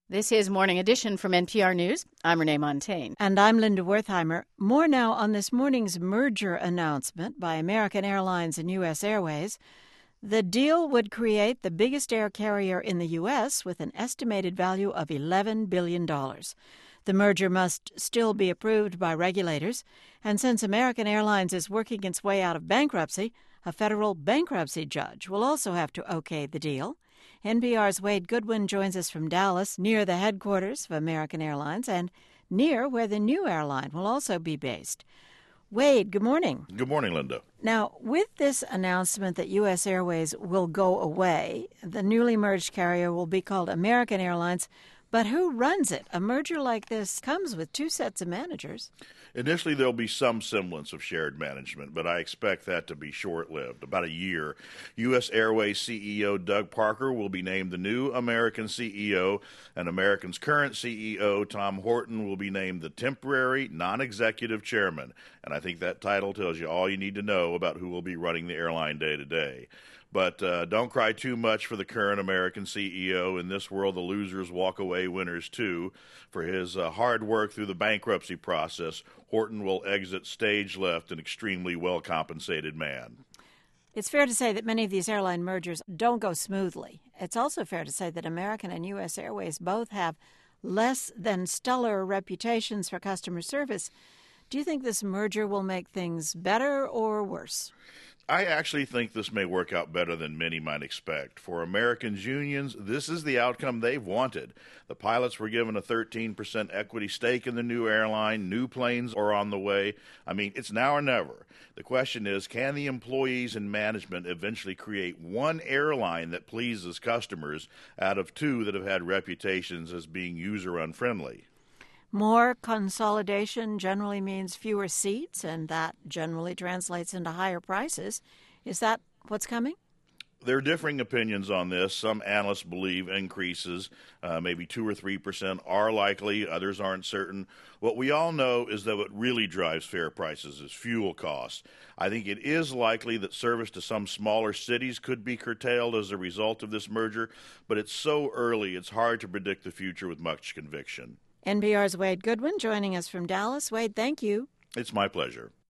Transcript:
This is Morning Edition from NPR News. I'm Renee Montaigne. And I'm Linda Wertheimer. More now on this morning's merger announcement by American Airlines and U.S. Airways. The deal would create the biggest air carrier in the U.S. with an estimated value of $11 billion. The merger must still be approved by regulators, and since American Airlines is working its way out of bankruptcy, a federal bankruptcy judge will also have to okay the deal. NPR's Wade Goodwin joins us from Dallas, near the headquarters of American Airlines and near where the new airline will also be based. Wade, good morning. Good morning, Linda. Now, with this announcement that U.S. Airways will go away, the newly merged carrier will be called American Airlines. But who runs it? A merger like this comes with two sets of managers. Initially, there'll be some semblance of shared management, but I expect that to be short-lived, about a year. U.S. Airways CEO Doug Parker will be named the new American CEO, and American's current CEO, Tom Horton, will be named the temporary non-executive chairman. And I think that title tells you all you need to know about who will be running the airline day-to-day. But don't cry too much for the current American CEO. In this world, the losers walk away winners, too. For his hard work through the bankruptcy process, Horton will exit stage left, an extremely well-compensated man. It's fair to say that many of these airline mergers don't go smoothly. It's also fair to say that American and U.S. Airways both have less than stellar reputations for customer service. Do you think this merger will make things better or worse? I actually think this may work out better than many might expect. For Americans' unions, this is the outcome they've wanted. The pilots were given a 13% equity stake in the new airline. New planes are on the way. I mean, it's now or never. The question is, can the employees and management eventually create one airline that pleases customers out of two that have had reputations as being user-unfriendly? More consolidation generally means fewer seats, and that generally translates into higher prices. Is that what's coming? There are differing opinions on this. Some analysts believe increases, maybe 2 or 3%, are likely. Others aren't certain. What we all know is that what really drives fare prices is fuel costs. I think it is likely that service to some smaller cities could be curtailed as a result of this merger, but it's so early it's hard to predict the future with much conviction. NPR's Wade Goodwin joining us from Dallas. Wade, thank you. It's my pleasure.